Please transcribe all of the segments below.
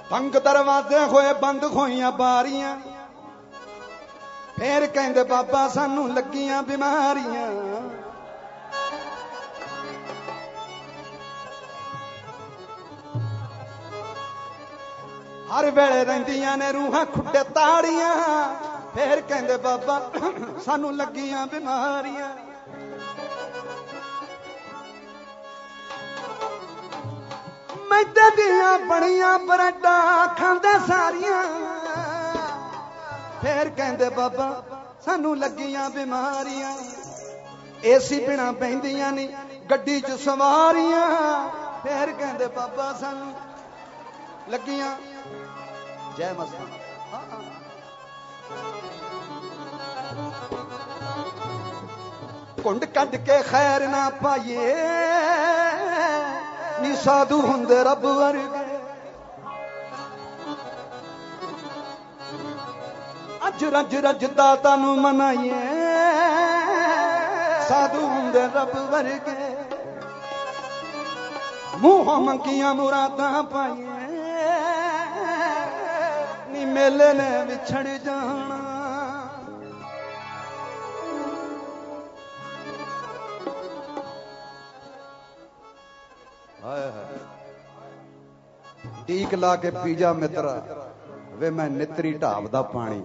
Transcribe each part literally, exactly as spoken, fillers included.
तंग दरवाजे होए बंद होइयां बारियां फिर कहंदे बाबा सानू लगियां बीमारियां। हर वेले रहिंदियां ने रूहां खुड्डे ताड़ियां फिर कहंदे बाबा सानू लगियां बीमारियां। मैदे दियां बड़ियां ब्रेडां खांदे सारियां फिर कहंदे बाबा सानू लगियां बीमारियां। एसी बिना बहिंदियां नी गड्डी च सवारियां फिर कहंदे बाबा सानू लगियां। जय मस्तान। कुंड कट के खैर ना पाइए नी साधु हुंदे रब वर्गे। अज रज रज दाता नू मनाइए साधु हुंदे रब वर्गे। मुंह मंगियां मुरादां पाइए नी मेले ने विछड़ जाना। टीक ला के पीजा मित्रा वे मैं नितरी ढाब दा पानी।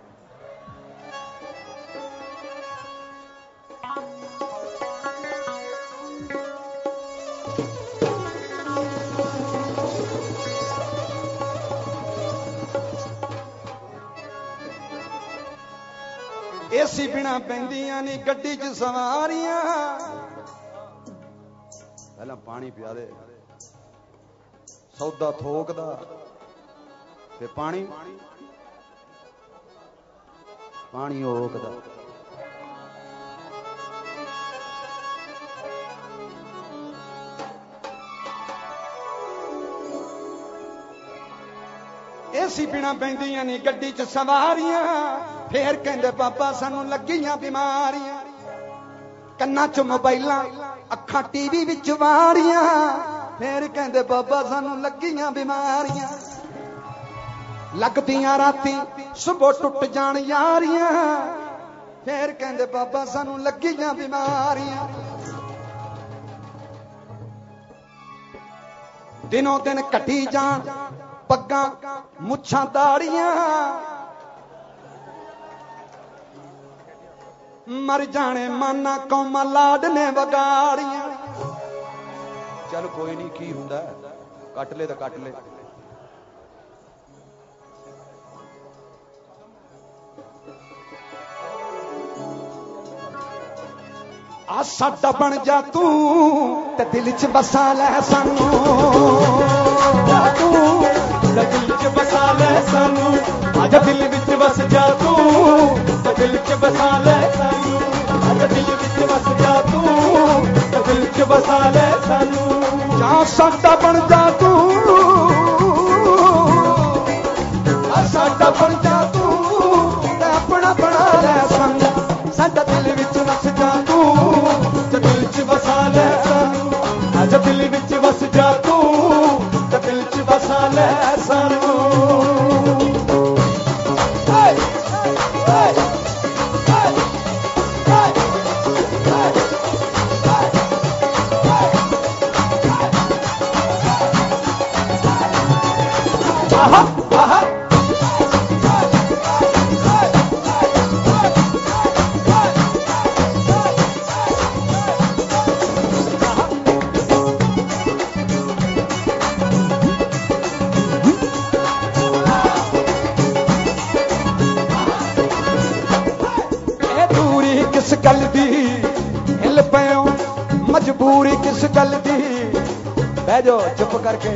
एसी बिना बहिंदियां नी गड्डी च सवारियां पहला पानी पिया दे सौदा थोकदा ते पानी पानी ओकदा। एसी बिना बहिंदियां नी गड्डी च सवारियां फिर कहंदे बाबा सानू लगियां बीमारियां। कन्ना च मोबाइलां अखां टीवी विच वारियां फिर कहंदे बाबा सानू लगियां बीमारियां। लगदियां राती सुबह टुट जान यारियां फिर कहंदे बाबा सानू लगियां बीमारियां। दिनों दिन कटी जान पग्गां मुच्छां दाड़ियां मर जाने माना कौमा लाड ने वगाड़ियां। चल कोई नहीं की हुंदा कट ले तो कट ले। आ साडा बन जा तू ते दिल च बसा ले सानू। तू ते दिल च बसा ले सानू। आजा दिल विच बस जा तू ते दिल च बसा ले सानू। आजा दिल विच बस जा तू ते दिल च बसा ले सानू। जा साडा बन जा तू आ साडा बन जा तू ते अपना बना ले सानू। साडा दिल विच बस जा तू ते दिल च बसा ले सानू। आजा दिल विच बस जा तू ते दिल च बसा ले सानू। किस गल दी हिल पयो मजबूरी किस गल दी। बह जाओ चुप करके।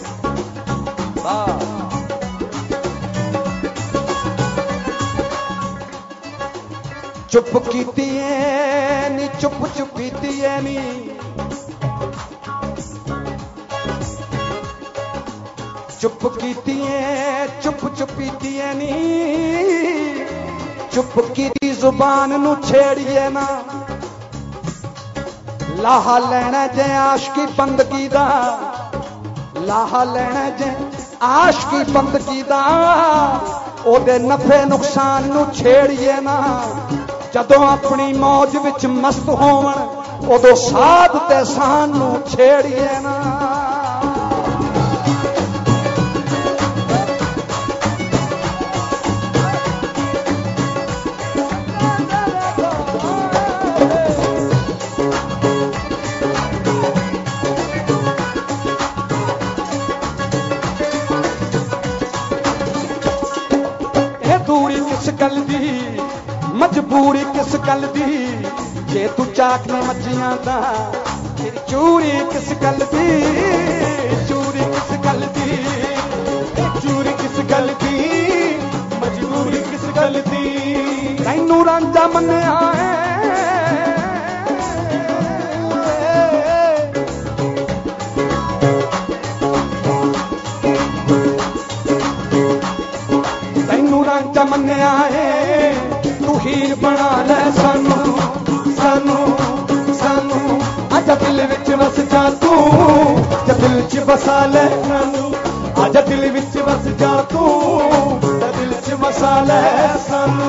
चुप कीती है नी चुप चुपीती है नी। चुप कीती है चुप चुपीती है नी। चुप की जुबान नू छेड़िए ना। लाहा लेना जे आशिकी बंदगी दा। लाहा लेना जे आशकी बंदगी दा ओदे नफे नुकसान नू छेड़िए ना। जदों अपनी मौज विच मस्त होवन उदों साध ते सानू छेड़िए ना। गल दी मजबूरी किस गल दी जे तू चाकने मच्छियां दा तेरी चूरी किस गल दी चूरी किस गल दी चूरी किस गल दी मजबूरी किस गल दी तैनू रांझा मन्निया मन्निया है तू हीर बना ले सानू सानू सानू आजा दिल विच वस जा तू जा दिल च बसा ले सानू आजा दिल विच वस जा तू जा दिल च बसा ले सानू।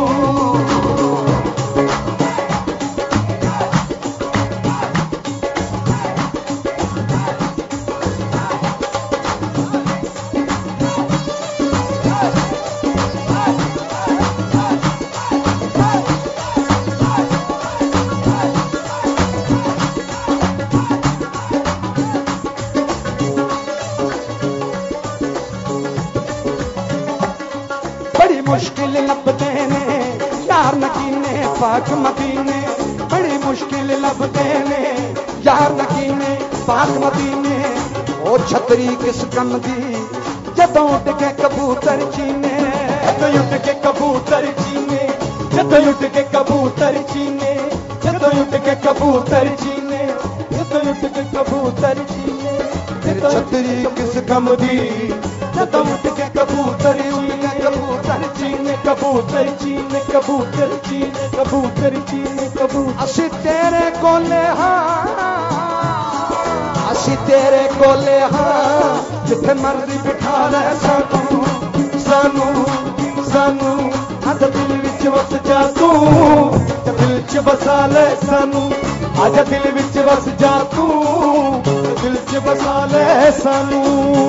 मुश्किल लभदे ने यार नकीने पाक मदीने बड़ी मुश्किल लभदे ने यार नकीने पाक मदीने ओ छतरी किस कम दी जदों उठ के कबूतर चीने जदों उठ के कबूतर चीने जदों उठ के कबूतर चीने जदों उठ के कबूतर चीने जदों उठ के कबूतर चीने तेरी छतरी किस कम दी जदों उठ के कबूतर चीने कबूतर चीने कबूतर चीने कबूतर चीने कबूतर चीने कबूतर असी तेरे कोले हाँ असी तेरे कोले हाँ जिथे मर्जी बिठा ले सानू सानू सानू आजा दिल विच वस जा तू दिल च बसा ले सानू आजा दिल विच वस जा तू दिल च बसा ले सानू।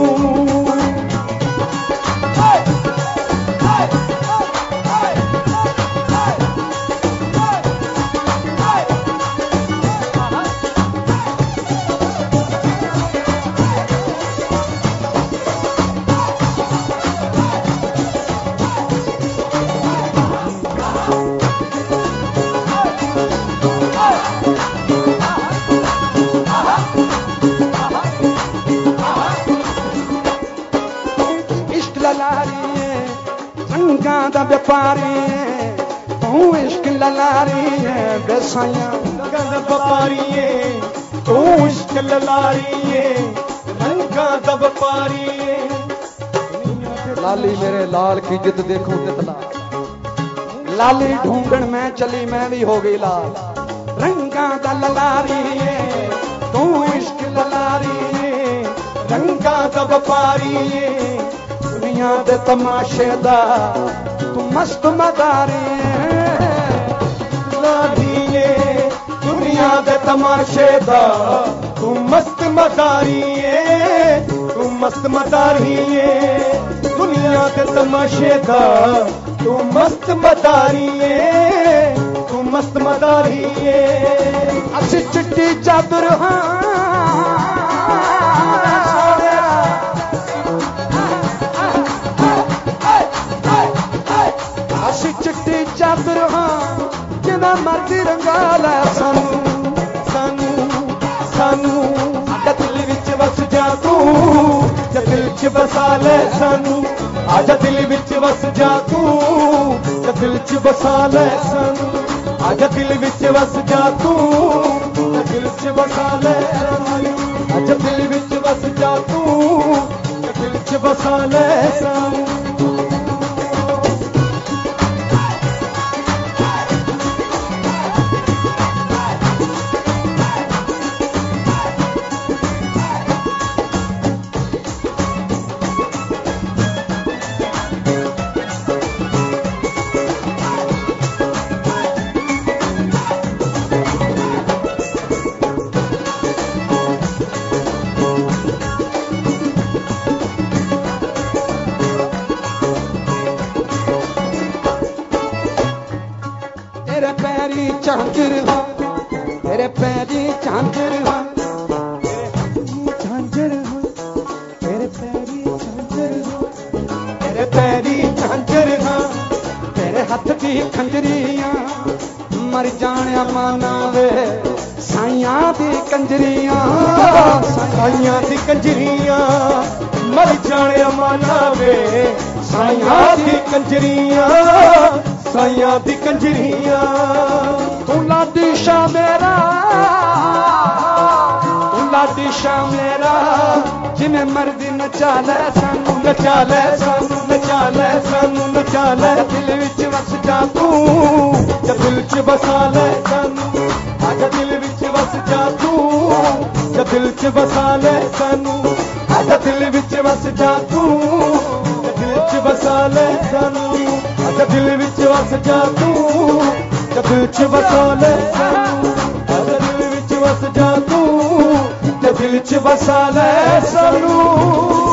दा व्यापारी तू इश्क ललारी है बेसाइया दा व्यापारी तू इश्क ललारी है रंगा दा व्यापारी लाली मेरे लाल की जिद देखो तितला लाली ढूंढन में चली मैं भी हो गई लाल रंगा दा ललारी है तू इश्क ललारी है रंगा दा व्यापारी दुनिया दे तमाशे दा तू मस्त मदारी लाड़िए दुनिया दे तमाशे दा तू मस्त मदारी तू मस्त मदारी दुनिया दे तमाशे दा तू मस्त मदारी तू मस्त मदारी असी चिट्टी चादर हाँ चिट्टी चादर हाँ जिना मर्जी रंगा लै सानू सानू सानू आजा दिल विच वस जा तू जा दिल च बसा ले सानू आजा दिल विच वस जा तू जा दिल च बसा ले सानू आजा दिल विच वस जा तू जा दिल च बसा ले सानू आजा दिल विच वस जा तू जा दिल च बसा ले सानू। झांझर हो तेरे पैरी झांझर हो झांझर हो तेरे पैरी झांझर हो तेरे पैरी झांझर हो तेरे हाथ की खंजरियां मर जाने माना वे साइया दी कंजरियां साइया दी कंजरियां मर जाने माना वे साइया दी कंजरियां साइया दी कंजरियां तू लाडी शाह मेरा तू लाडी शाह मेरा जिमें मर्दी नचा ले सानू नचा ले सानू नचा ले सानू नचा ले दिल विच वस जा तू जा दिल च बसा ले सानू आजा दिल विच वस जा तू जा दिल च बसा ले सानू आजा दिल विच वस जा तू जा दिल च बसा ले सानू आजा दिल विच वस जा तू जा दिल च बसा ले सानू आजा दिल विच वस जा तू जा दिल च बसा ले सानू